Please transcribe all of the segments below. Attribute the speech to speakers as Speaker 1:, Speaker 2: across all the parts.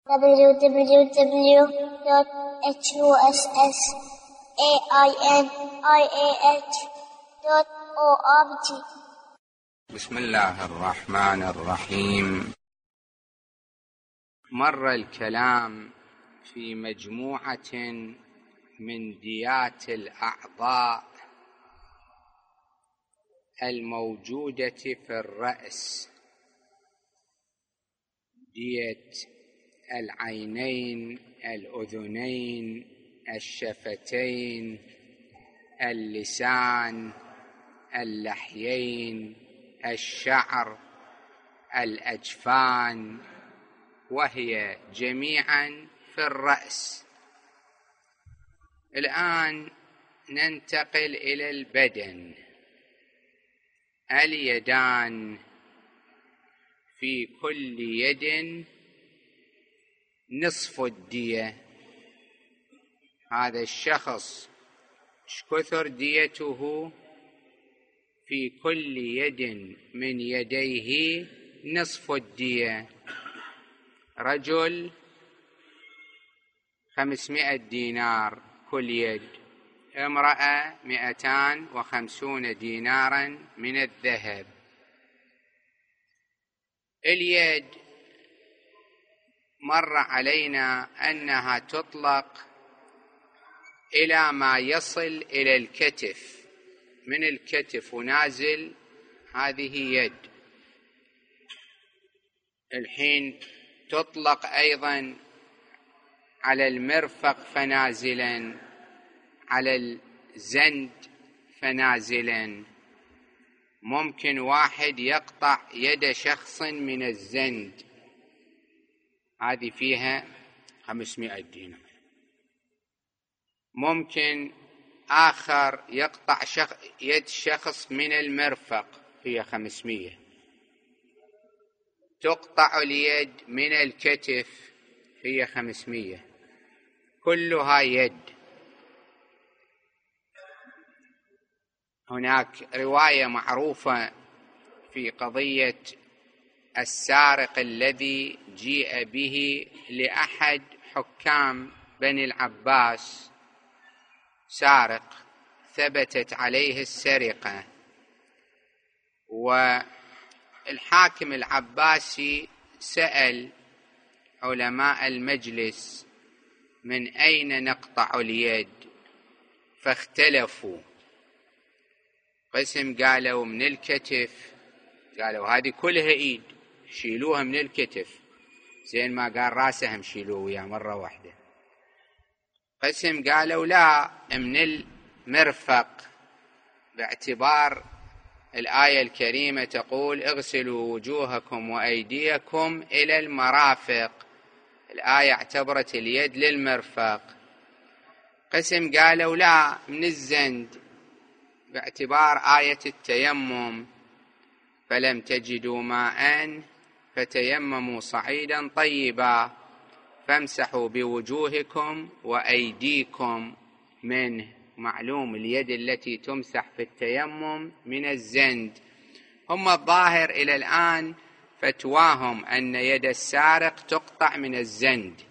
Speaker 1: www.husainiah.org. بسم الله الرحمن الرحيم. مر الكلام في مجموعة من ديات الأعضاء الموجودة في الرأس: دية العينين، الأذنين، الشفتين، اللسان، اللحيين، الشعر، الأجفان، وهي جميعا في الرأس. الآن ننتقل إلى البدن. اليدان: في كل يد نصف الدية. هذا الشخص كثر ديته؟ في كل يد من يديه نصف الدية. رجل 500 دينار كل يد، امرأة 250 دينارا من الذهب. اليد مر علينا أنها تطلق إلى ما يصل إلى الكتف، من الكتف ونازل هذه يد. الحين تطلق أيضا على المرفق فنازلا، على الزند فنازلا. ممكن واحد يقطع يد شخص من الزند، هذه فيها 500 دينار. ممكن آخر يقطع يد شخص من المرفق، هي 500. تقطع اليد من الكتف، هي 500. كلها يد. هناك رواية معروفة في قضية السارق الذي جيء به لأحد حكام بني العباس، سارق ثبتت عليه السرقة، والحاكم العباسي سأل علماء المجلس: من أين نقطع اليد؟ فاختلفوا. قسم قالوا من الكتف، قالوا هذه كلها ايد، شيلوها من الكتف. زين ما قال راسهم شيلوه وياه مرة واحدة. قسم قالوا لا، من المرفق، باعتبار الآية الكريمة تقول: اغسلوا وجوهكم وأيديكم إلى المرافق. الآية اعتبرت اليد للمرفق. قسم قالوا لا، من الزند، باعتبار آية التيمم: فلم تجدوا ماء فتيمموا صعيدا طيبا فامسحوا بوجوهكم وأيديكم منه. معلوم اليد التي تمسح في التيمم من الزند. هم الظاهر إلى الآن فتواهم أن يد السارق تقطع من الزند،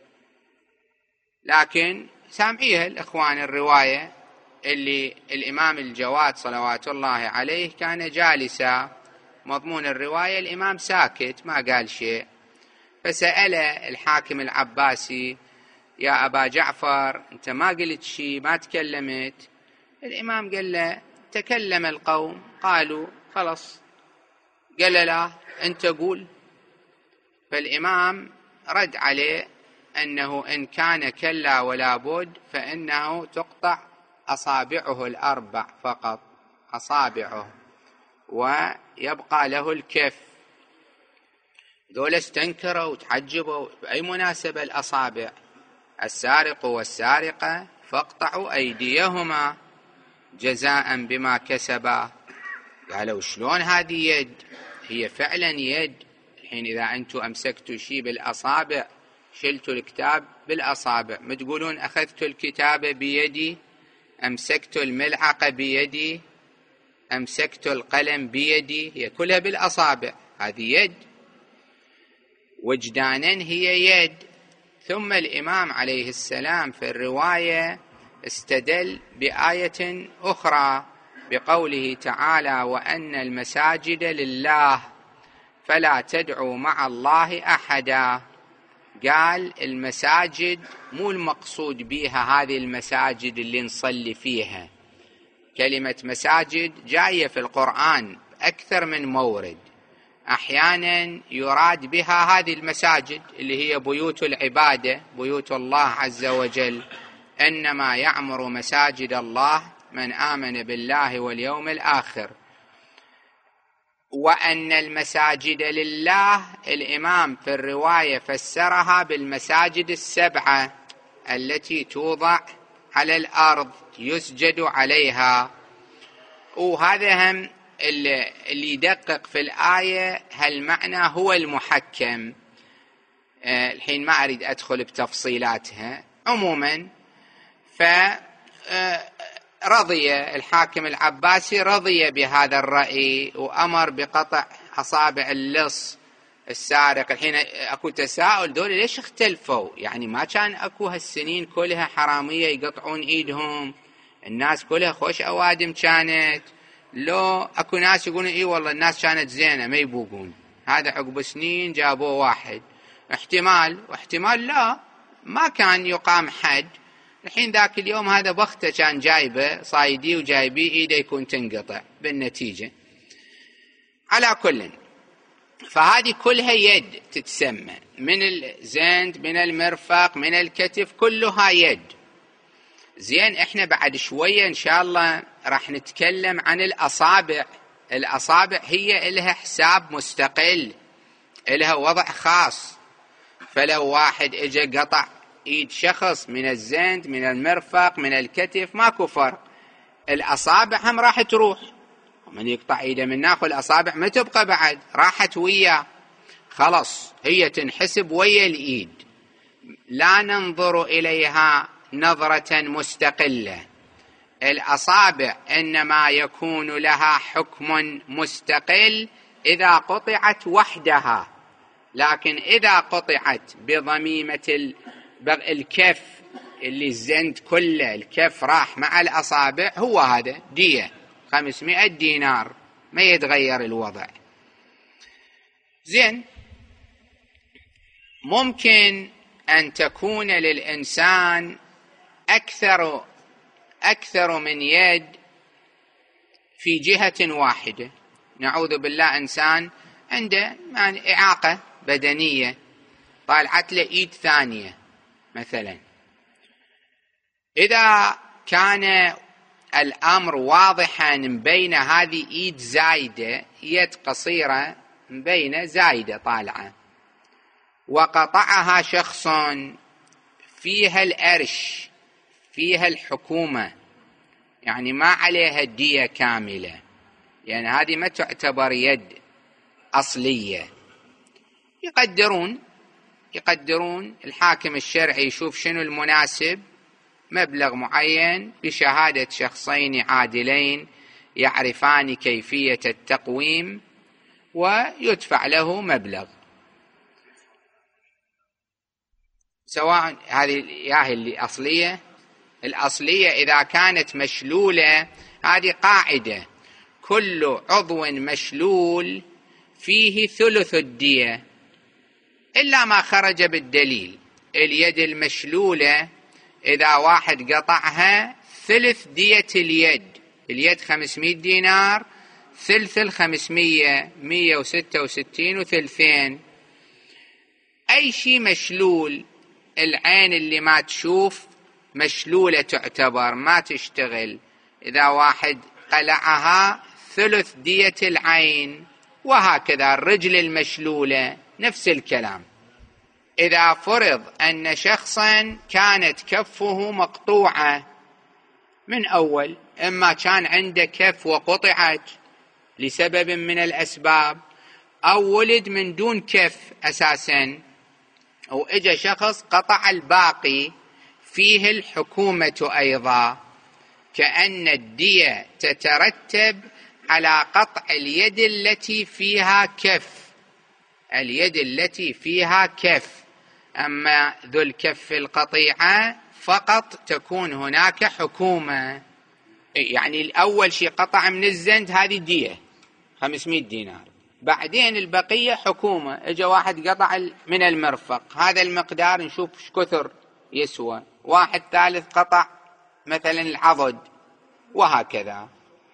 Speaker 1: لكن سامعيها الإخوان الرواية اللي الإمام الجواد صلوات الله عليه كان جالسا، مضمون الرواية الإمام ساكت ما قال شيء. فسأل الحاكم العباسي: يا أبا جعفر، أنت ما قلت شيء، ما تكلمت. الإمام قال له: تكلم القوم قالوا خلص. قال له: لا، أنت قول. فالإمام رد عليه أنه إن كان كلا ولا بد فإنه تقطع أصابعه الأربع فقط، أصابعه، ويبقى له الكف. دول استنكروا وتحجبوا، بأي مناسبة الأصابع؟ السارق والسارقة فاقطعوا أيديهما جزاء بما كسبا. قالوا شلون هذه يد؟ هي فعلا يد. الحين إذا أنتم أمسكتوا شيء بالأصابع، شلتوا الكتاب بالأصابع، ما تقولون أخذت الكتاب بيدي، أمسكت الملعقة بيدي، أمسكت القلم بيدي، هي كلها بالأصابع. هذه يد. وجدانا هي يد، ثم الإمام عليه السلام في الرواية استدل بآية أخرى بقوله تعالى: وأن المساجد لله فلا تدعوا مع الله أحدا. قال المساجد مو المقصود بها هذه المساجد اللي نصلي فيها. كلمة مساجد جاية في القرآن أكثر من مورد، أحيانا يراد بها هذه المساجد اللي هي بيوت العبادة، بيوت الله عز وجل. إنما يعمر مساجد الله من آمن بالله واليوم الآخر. وأن المساجد لله الإمام في الرواية فسرها بالمساجد السبعة التي توضع على الأرض يسجد عليها. وهذا هم اللي يدقق في الآية هالمعنى هو المحكم. الحين ما أريد أدخل بتفصيلاتها. عموما فرضي الحاكم العباسي رضي بهذا الرأي وأمر بقطع أصابع اللص السارق. الحين أكو تساؤل، دول ليش اختلفوا؟ يعني ما كان أكو هالسنين كلها حرامية يقطعون إيدهم؟ الناس كلها خوش أوادم كانت. لو أكو ناس يقولون إيه والله الناس كانت زينة ما يبوقون، هذا عقب سنين جابوه واحد. واحتمال لا، ما كان يقام حد. الحين ذاك اليوم هذا بخته كان جايبه صايدي وجايبيه إيده يكون تنقطع بالنتيجة. على كل، فهذه كلها يد تتسمى، من الزند من المرفق من الكتف كلها يد. زين، احنا بعد شوية ان شاء الله راح نتكلم عن الأصابع. الأصابع هي إلها حساب مستقل، إلها وضع خاص. فلو واحد اجى قطع ايد شخص من الزند من المرفق من الكتف ماكو فرق، الأصابع هم راح تروح. ومن يقطع ايده من ناخذ الأصابع ما تبقى بعد، راحت وياه خلص، هي تنحسب ويا الإيد، لا ننظر إليها نظرة مستقلة. الأصابع إنما يكون لها حكم مستقل إذا قطعت وحدها، لكن إذا قطعت بضميمة الكف اللي الزند كله الكف راح مع الأصابع، هو هذا دية 500 دينار، ما يتغير الوضع. زين، ممكن أن تكون للإنسان أكثر من يد في جهة واحدة. نعوذ بالله، إنسان عنده إعاقة بدنية طالعت له إيد ثانية مثلا. إذا كان الأمر واضحا بين هذه إيد زايدة، يد قصيرة بين زايدة طالعة، وقطعها شخص فيها الأرش فيها الحكومة، يعني ما عليها الدية كاملة، يعني هذه ما تعتبر يد أصلية. يقدرون الحاكم الشرعي يشوف شنو المناسب، مبلغ معين بشهادة شخصين عادلين يعرفان كيفية التقويم، ويدفع له مبلغ، سواء هذه اللي الأصلية إذا كانت مشلولة. هذه قاعدة، كل عضو مشلول فيه ثلث الدية إلا ما خرج بالدليل. اليد المشلولة إذا واحد قطعها ثلث دية اليد 500 دينار، ثلث 500 166 وثلثين. أي شيء مشلول، العين اللي ما تشوف مشلولة تعتبر ما تشتغل، إذا واحد قلعها ثلث دية العين، وهكذا الرجل المشلولة نفس الكلام. إذا فرض أن شخصا كانت كفه مقطوعة من أول، إما كان عنده كف وقطعت لسبب من الأسباب، أو ولد من دون كف أساسا، أو إجا شخص قطع الباقي، فيه الحكومة أيضا، كأن الدية تترتب على قطع اليد التي فيها كف. اليد التي فيها كف أما ذو الكف القطيعة فقط تكون هناك حكومة. يعني الأول شيء قطع من الزند هذه دية 500 دينار، بعدين البقية حكومة. اجى واحد قطع من المرفق، هذا المقدار نشوف ايش كثر يسوى. واحد ثالث قطع مثلا العضد، وهكذا.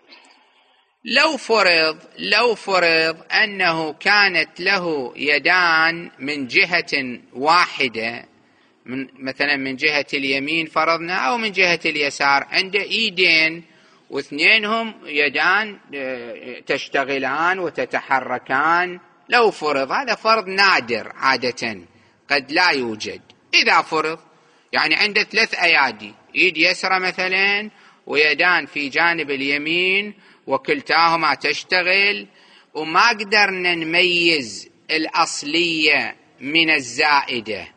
Speaker 1: لو فرض أنه كانت له يدان من جهة واحدة، مثلا من جهة اليمين فرضنا أو من جهة اليسار، عنده إيدين واثنينهم يدان تشتغلان وتتحركان. لو فرض، هذا فرض نادر عادة قد لا يوجد. إذا فرض يعني عنده 3 أيادي، إيد يسرى مثلا ويدان في جانب اليمين وكلتاهما تشتغل، وما قدرنا نميز الأصلية من الزائدة.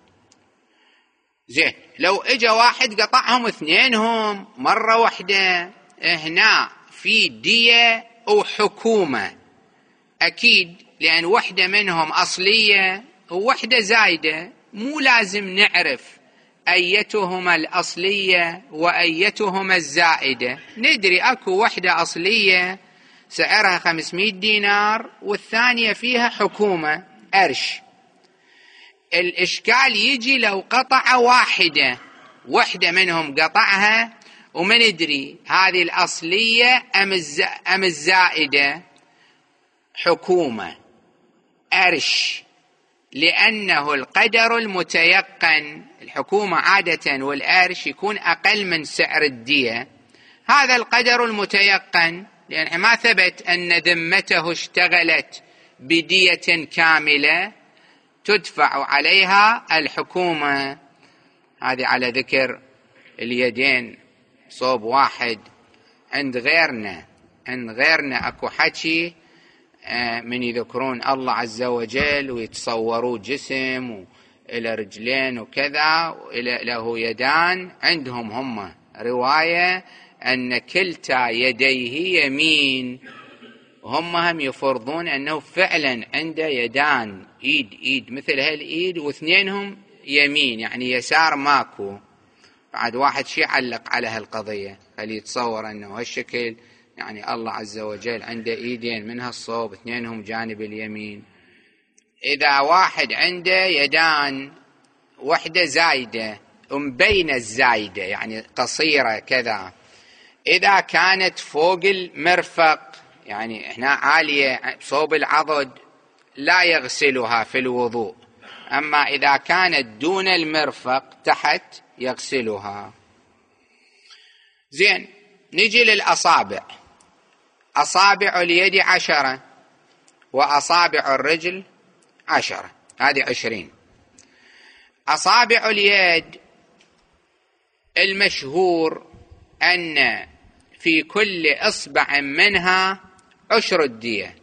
Speaker 1: زين، لو اجى واحد قطعهم اثنينهم مرة واحدة، هنا في دية وحكومة أكيد، لأن واحدة منهم أصلية وواحدة زايدة. مو لازم نعرف أيتهما الأصلية وأيتهما الزائدة، ندري أكو واحدة أصلية سعرها 500 دينار والثانية فيها حكومة قرش. الإشكال يجي لو قطع واحدة منهم قطعها وما ندري هذه الأصلية أم الزائدة حكومة قرش، لأنه القدر المتيقن. الحكومة عادة والقرش يكون أقل من سعر الدية، هذا القدر المتيقن، لأن ما ثبت أن ذمته اشتغلت بدية كاملة تدفع عليها الحكومة. هذه على ذكر اليدين صوب واحد. عند غيرنا أكو حكي من يذكرون الله عز وجل ويتصوروا جسم وإلى رجلين وكذا وإلى له يدان. عندهم هم رواية أن كلتا يديه يمين، هم يفرضون أنه فعلا عنده يدان، إيد مثل هالإيد واثنينهم يمين، يعني يسار ماكو. بعد واحد شي علق على هالقضية، خلي يتصور أنه هالشكل يعني الله عز وجل عنده إيدين من هالصوب اثنينهم جانب اليمين. إذا واحد عنده يدان واحدة زايدة ومبين الزايدة يعني قصيرة كذا، إذا كانت فوق المرفق يعني هنا عالية صوب العضد لا يغسلها في الوضوء، أما إذا كانت دون المرفق تحت يغسلها. زين، نجي للأصابع. أصابع اليد 10 وأصابع الرجل 10، هذه 20. أصابع اليد المشهور أن في كل إصبع منها عشر الدية.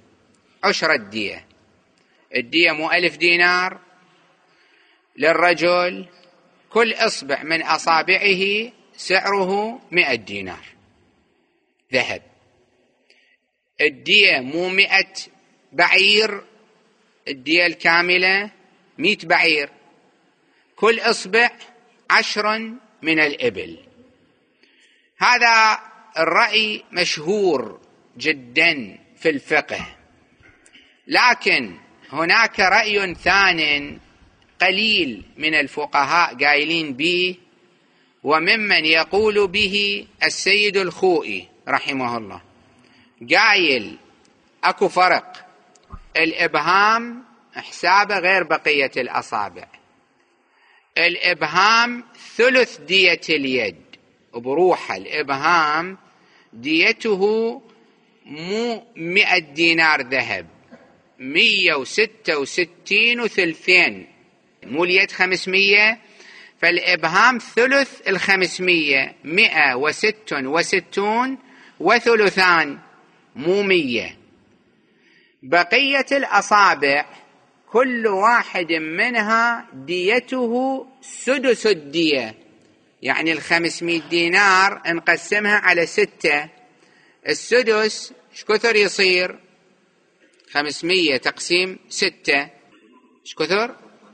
Speaker 1: الدية مو 1000 دينار للرجل، كل إصبع من أصابعه سعره 100 دينار ذهب. الدية مو 100 بعير، الدية الكاملة 100 بعير، كل إصبع 10 من الإبل. هذا الرأي مشهور جدا في الفقه، لكن هناك رأي ثان قليل من الفقهاء قايلين به، وممن يقول به السيد الخوئي رحمه الله، قايل أكو فرق. الإبهام حسابه غير بقية الأصابع. الإبهام ثلث دية اليد بروحه، الإبهام ديته مو 100 دينار ذهب، 166 وثلثين، مو اليد 500، فالإبهام ثلث 500، 166 وثلثان، مو 100. بقية الأصابع كل واحد منها ديته سدس الدية، يعني 500 دينار نقسمها على 6، السدس ايش كثر يصير؟ 500 تقسيم 6 ايش كثر؟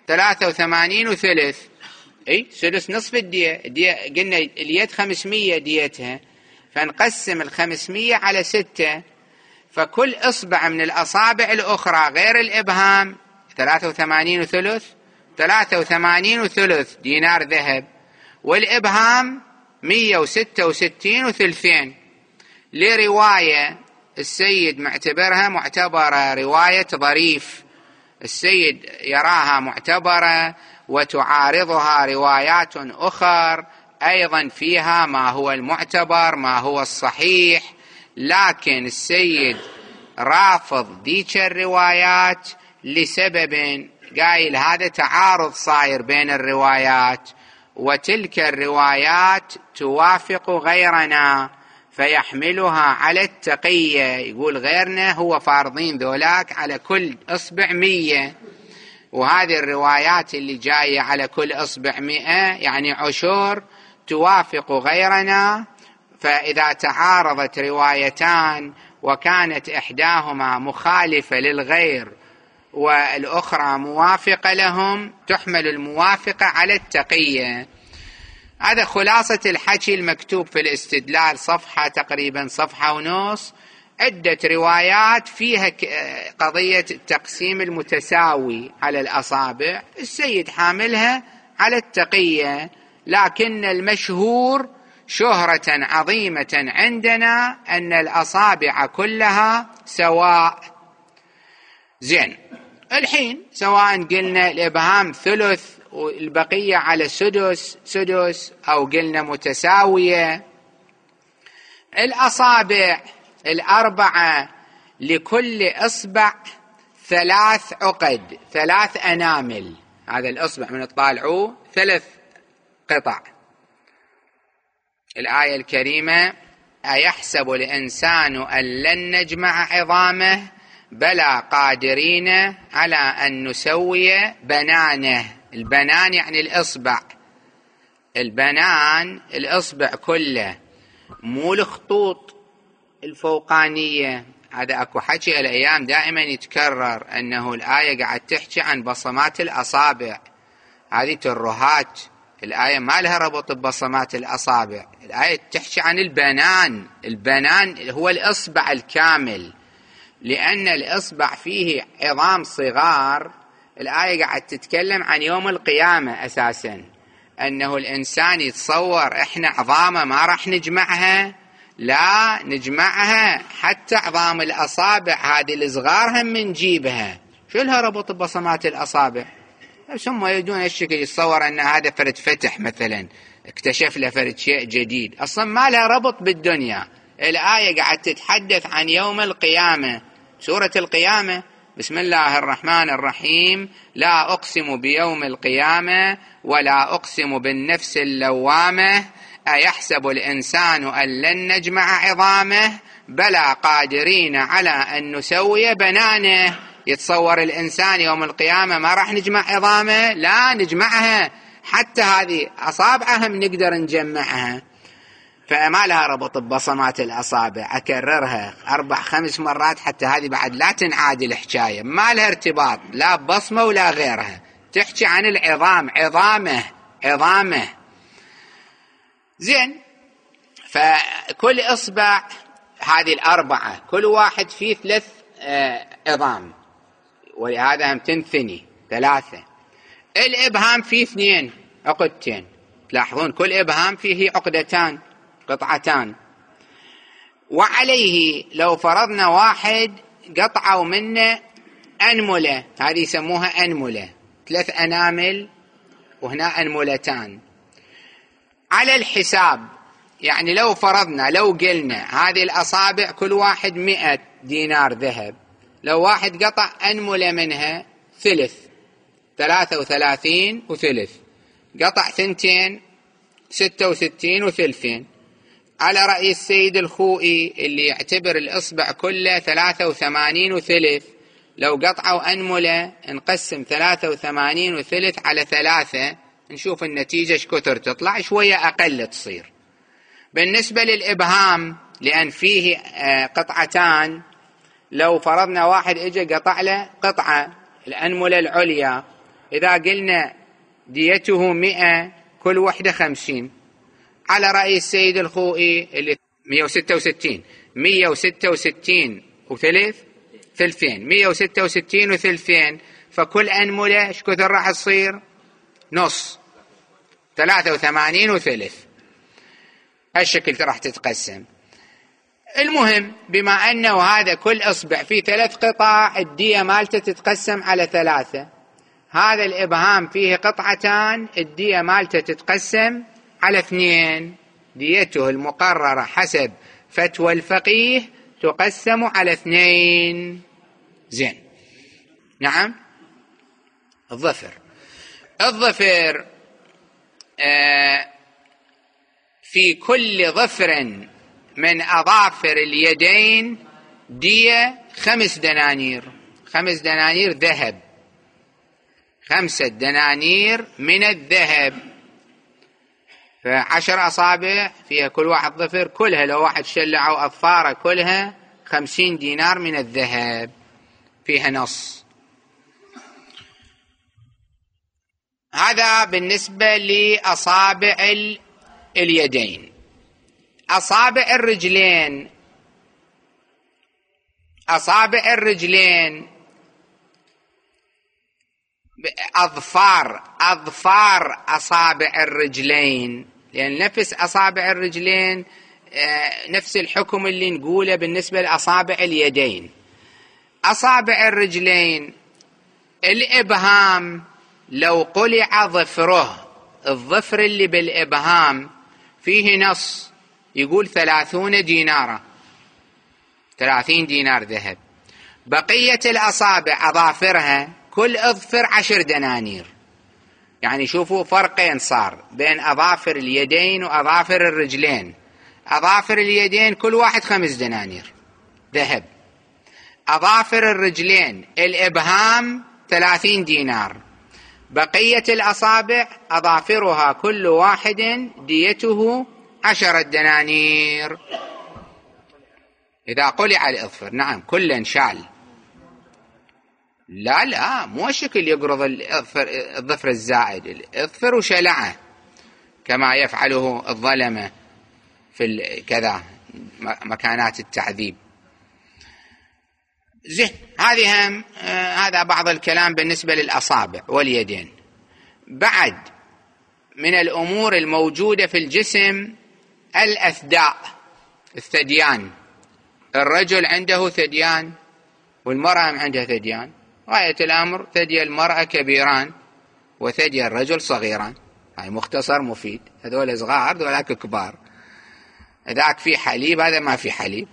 Speaker 1: 83 وثلث، اي سدس نصف الدية. قلنا اليد 500 ديتها، فنقسم 500 على 6، فكل إصبع من الأصابع الأخرى غير الإبهام 83 وثلث، 83 وثلث دينار ذهب، والإبهام 166 وثلثين. لرواية السيد معتبرة رواية ظريف، السيد يراها معتبرة وتعارضها روايات أخر أيضا فيها ما هو المعتبر ما هو الصحيح، لكن السيد رافض ذيك الروايات لسبب، قايل هذا تعارض صاير بين الروايات، وتلك الروايات توافق غيرنا فيحملها على التقية. يقول غيرنا هو فارضين ذولاك على كل إصبع 100، وهذه الروايات اللي جاية على كل إصبع 100 يعني عشور توافق غيرنا. فإذا تعارضت روايتان وكانت إحداهما مخالفة للغير والأخرى موافقة لهم، تحمل الموافقة على التقية. هذا خلاصة الحكي المكتوب في الاستدلال، صفحة تقريبا صفحة ونص، عدة روايات فيها قضية التقسيم المتساوي على الأصابع، السيد حاملها على التقية، لكن المشهور شهرة عظيمة عندنا أن الأصابع كلها سواء. زين، الحين سواء قلنا الإبهام ثلث والبقية على سدس أو قلنا متساوية، الأصابع الأربعة لكل إصبع 3 عقد، 3 أنامل. هذا الإصبع من تطالعوه 3 قطع. الآية الكريمة: أيحسب الإنسان أن لن نجمع عظامه بلى قادرين على أن نسوي بنانه. البنان يعني الإصبع، البنان الإصبع كله، مو الخطوط الفوقانية. هذا أكو حكي الأيام دائما يتكرر أنه الآية قاعد تحكي عن بصمات الأصابع، هذه ترهات. الآية ما لها ربط ببصمات الأصابع، الآية تحكي عن البنان. البنان هو الإصبع الكامل، لأن الإصبع فيه عظام صغار. الآية قاعد تتكلم عن يوم القيامة أساسا، أنه الإنسان يتصور إحنا عظامه ما راح نجمعها، لا نجمعها، حتى عظام الأصابع هذه الصغار هم نجيبها. شو لها ربط ببصمات الأصابع؟ ثم يريدون الشكل يتصور أن هذا فرد فتح مثلا، اكتشف له فرد شيء جديد، أصلا ما لها ربط بالدنيا. الآية قاعد تتحدث عن يوم القيامة. سورة القيامة: بسم الله الرحمن الرحيم، لا أقسم بيوم القيامة ولا أقسم بالنفس اللوامة أيحسب الإنسان أن لن نجمع عظامه بلى قادرين على أن نسوي بنانه. يتصور الإنسان يوم القيامة ما راح نجمع عظامه، لا نجمعها، حتى هذه أصابعهم نقدر نجمعها. فما لها ربط ببصمات الأصابع، أكررها 4-5 مرات حتى هذه بعد لا تنعاد الحكاية، ما لها ارتباط لا ببصمة ولا غيرها، تحكي عن العظام، عظامه. زين، فكل إصبع هذه الأربعة كل واحد فيه 3 عظام، ولهذا هم تنثني 3. الإبهام فيه 2 عقدتين، تلاحظون كل إبهام فيه عقدتان، قطعتان. وعليه لو فرضنا واحد قطعوا منه أنملة، هذه يسموها أنملة، 3 أنامل وهنا أنملتان. على الحساب يعني لو فرضنا، لو قلنا هذه الأصابع كل واحد 100 دينار ذهب، لو واحد قطع أنملة منها ثلث، 33 وثلث، قطع 2 66 وثلثين. على رأي السيد الخوئي اللي يعتبر الإصبع كله 83 وثلث، لو قطعوا أنملة نقسم 83 وثلث على 3، نشوف النتيجة ايش كثر تطلع، شوية أقل تصير. بالنسبة للإبهام لأن فيه قطعتان، لو فرضنا واحد اجى قطع له قطعة الأنملة العليا إذا قلنا ديته 100 كل وحدة 50 على رأي السيد الخوئي اللي 166 166 وثلث ثلثين 166 وثلثين، فكل أنملة ايش كثر راح تصير؟ نص 83 وثلث. هالشكل راح تتقسم. المهم بما أنه هذا كل إصبع فيه 3 قطع، الدية مالته تتقسم على 3. هذا الإبهام فيه قطعتان، الدية مالته تتقسم على 2. ديته المقررة حسب فتوى الفقيه تقسم على 2. زين. نعم. الظفر في كل ظفر من أظافر اليدين دية 5 دنانير. 5 دنانير ذهب، 5 دنانير من الذهب. ف10 أصابع فيها كل واحد ظفر، كلها لو واحد شلعوا أظفاره كلها 50 دينار من الذهب، فيها نص. هذا بالنسبة لأصابع اليدين. أصابع الرجلين أظفار أصابع الرجلين، لأن نفس أصابع الرجلين نفس الحكم اللي نقوله بالنسبة لأصابع اليدين. أصابع الرجلين الإبهام لو قلع ظفره، الظفر اللي بالإبهام فيه نص يقول 30 دينارا، 30 دينار ذهب. بقية الأصابع أظافرها كل أظفر 10 دنانير. يعني شوفوا فرقين صار بين أظافر اليدين وأظافر الرجلين. أظافر اليدين كل واحد 5 دنانير ذهب. أظافر الرجلين الإبهام 30 دينار. بقية الأصابع أظافرها كل واحد ديته 10 دنانير إذا قلع الإظفر. نعم كلا شال. لا مو شكل يقرض الظفر الزائد، الإظفر وشلعه كما يفعله الظلمة في كذا مكانات التعذيب. زين. هذا بعض الكلام بالنسبة للأصابع واليدين. بعد من الأمور الموجودة في الجسم الأثداء، الثديان. الرجل عنده ثديان والمرأة عندها ثديان. غاية الأمر ثدي المرأة كبيران وثدي الرجل صغيران. هاي مختصر مفيد. هذول صغار ذولاك كبار. ذاك في حليب هذا ما في حليب.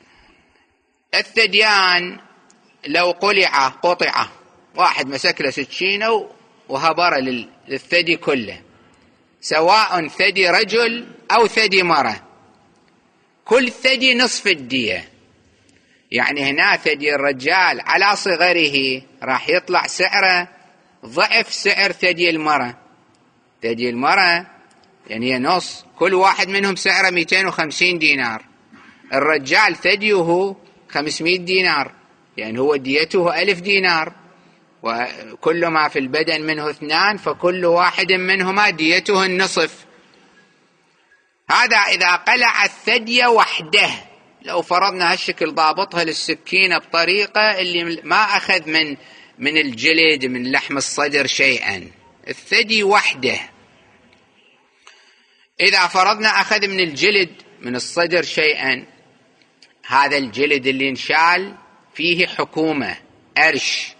Speaker 1: الثديان لو قطع واحد مسك له سكينة وهبر للثدي كله، سواء ثدي رجل أو ثدي مرأة، كل ثدي نصف الدية. يعني هنا ثدي الرجال على صغره راح يطلع سعره ضعف سعر ثدي المرأة. ثدي المرأة يعني هي نص، كل واحد منهم سعره 250 دينار. الرجال ثديه 500 دينار، يعني هو ديته 1000 دينار، وكل ما في البدن منه 2، فكل واحد منهما ديته النصف. هذا إذا قلع الثدي وحده. لو فرضنا هالشكل ضابطها للسكينة بطريقة اللي ما أخذ من الجلد من لحم الصدر شيئا، الثدي وحده. إذا فرضنا أخذ من الجلد من الصدر شيئا، هذا الجلد اللي انشال فيه حكومة أرش.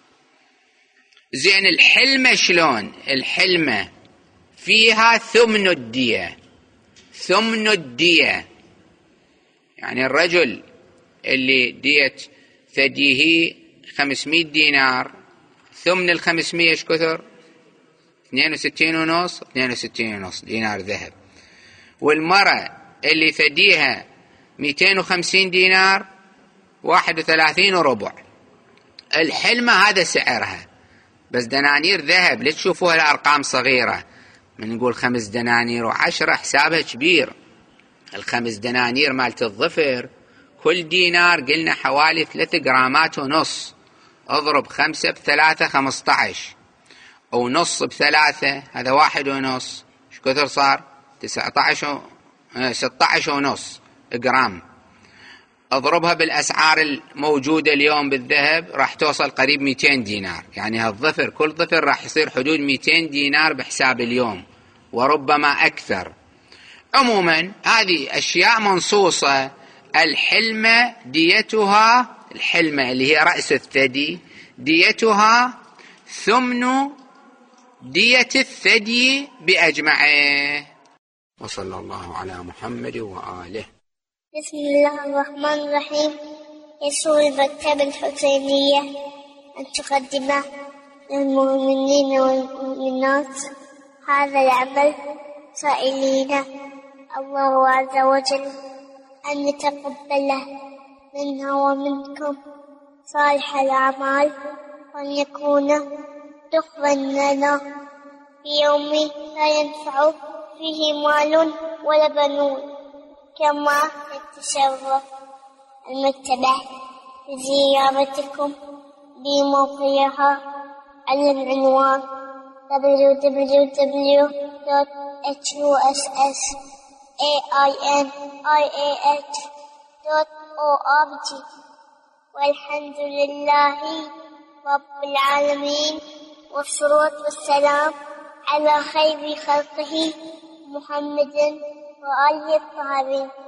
Speaker 1: زين. الحلمة شلون؟ الحلمة فيها ثمن الدية. يعني الرجل اللي دية ثديه 500 دينار، ثمن 500 ايش كثر؟ 62.5 دينار ذهب. والمرأة اللي ثديها 250 دينار 31.25. الحلمة هذا سعرها، بس دنانير ذهب. لتشوفوها الأرقام صغيرة، من نقول 5 دنانير و10 حسابها كبير. 5 دنانير مالت الظفر كل دينار قلنا حوالي 3.5 جرام. اضرب 5 ب3 15. أو نص ب3، هذا 1.5. ايش كثر صار؟ 16.5 جرام. اضربها بالأسعار الموجودة اليوم بالذهب راح توصل قريب 200 دينار. يعني هالظفر، كل ظفر راح يصير حدود 200 دينار بحساب اليوم، وربما أكثر. عموما هذه أشياء منصوصة. الحلمة ديتها، الحلمة اللي هي رأس الثدي، ديتها ثمن دية الثدي بأجمعه. وصلى الله على محمد وآله.
Speaker 2: بسم الله الرحمن الرحيم. يسر المكتبة الحسينية أن تقدم للمؤمنين والمؤمنات هذا العمل، سائلين الله عز وجل أن يتقبله منا ومنكم صالح الأعمال، وأن يكون دخلا لنا في يوم لا ينفع فيه مال ولا بنون. كما يتشرف المكتبة بزيارتكم بموقعها على العنوان www.hussainih.org. والحمد لله رب العالمين، والصلاة والسلام على خير خلقه محمد وآله الطاهرين.